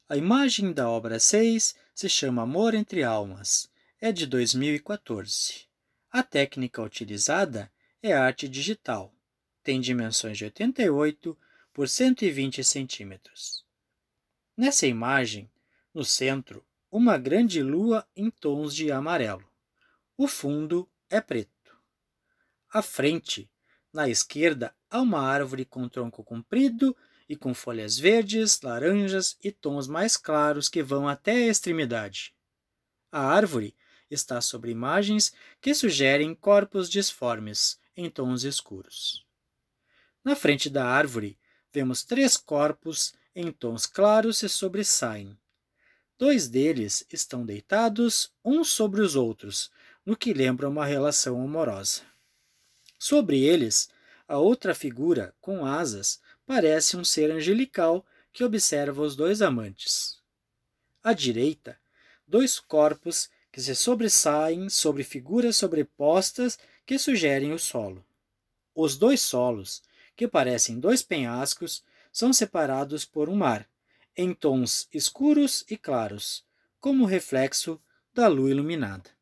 A imagem da obra 6 se chama Amor entre Almas. É de 2014. A técnica utilizada é arte digital. Tem dimensões de 88 por 120 centímetros. Nessa imagem, no centro, uma grande lua em tons de amarelo. O fundo é preto. À frente, na esquerda, há uma árvore com tronco comprido e com folhas verdes, laranjas e tons mais claros que vão até a extremidade. A árvore está sobre imagens que sugerem corpos disformes, em tons escuros. Na frente da árvore, vemos três corpos em tons claros se sobressaem. Dois deles estão deitados uns sobre os outros, no que lembra uma relação amorosa. Sobre eles, a outra figura, com asas, parece um ser angelical que observa os dois amantes. À direita, dois corpos que se sobressaem sobre figuras sobrepostas que sugerem o solo. Os dois solos, que parecem dois penhascos, são separados por um mar, em tons escuros e claros, como reflexo da lua iluminada.